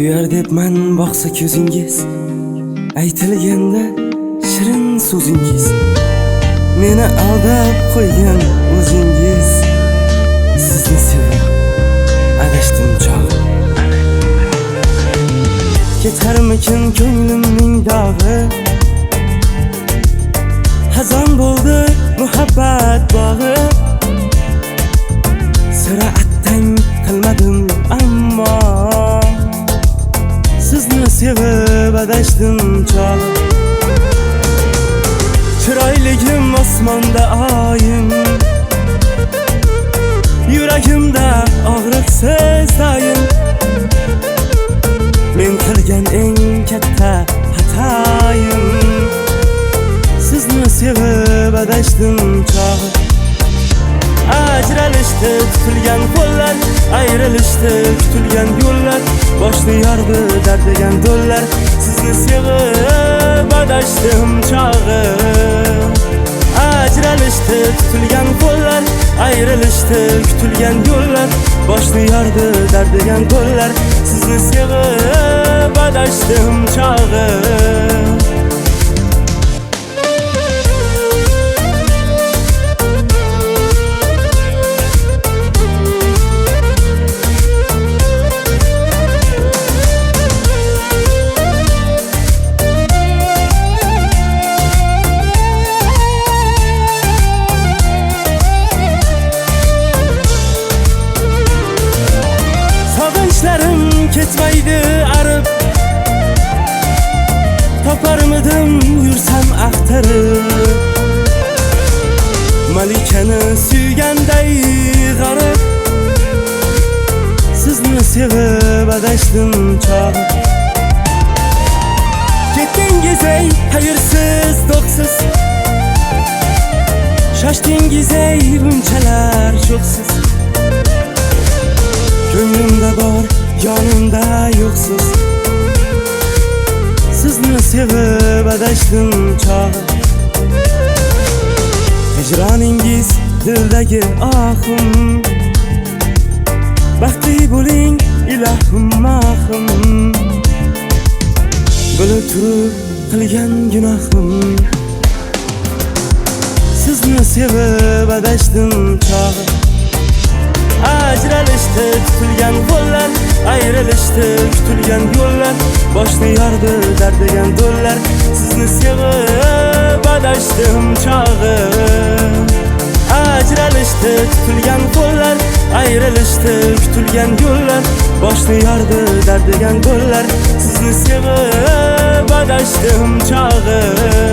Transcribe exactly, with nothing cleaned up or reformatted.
kuyar debman boqsa ko'zingiz, aytilganda shirin so'zingiz, meni aldab qo'ygan o'zingiz. Sizni sevib adashdim chog'. Ketarmikin ko'nglimning dog'i, hazon bo'ldi muhabbat bog'i. Sira attang qilmadim ammo, sizni sevib adashdim chog'. Chiroyligim osmonda oyim, yuragimda og'riqsiz doim. Men qilgan eng katta xatoyim, sizni sevib adashdim chog'. Ajralishdi tutilgan qo'llar, ayrilishdi kutilgan yo'llar, boshni yordi dard degan do'llar. Sizni sevib adashdim chog'i. Ajralishdi tutilgan qo'llar, ayrilishdi kutilgan yo'llar, boshni yordi dard degan do'llar. Sizni sevib adashdim chog'i. Ketmaydi arib, toparmidim yursam axtarib. Malikani suyganday g'arib, sizni sevib adashdim chog'. Ketdingiz ey hayırsiz do'qsiz, shoshdingiz ey bunchalar sho'xsiz. Ko'nglimda bor yonimda yo'qsiz, sizni sevib adashdim chog'. Hijroningiz dildagi ohim, baxtli bo'ling ilohim mohim. Bilib turib qilgan gunohim, sizni sevib adashdim chog'. Ajralishdi tutilgan qo'llar, ayrilishdi kutilgan yo'llar, boshni yordi dard degan do'llar. Sizni sevib adashdim chog'i. Ajralishdi tutilgan qo'llar, ayrilishdi kutilgan yo'llar, boshni yordi dard degan do'llar. Sizni sevib adashdim chog'i.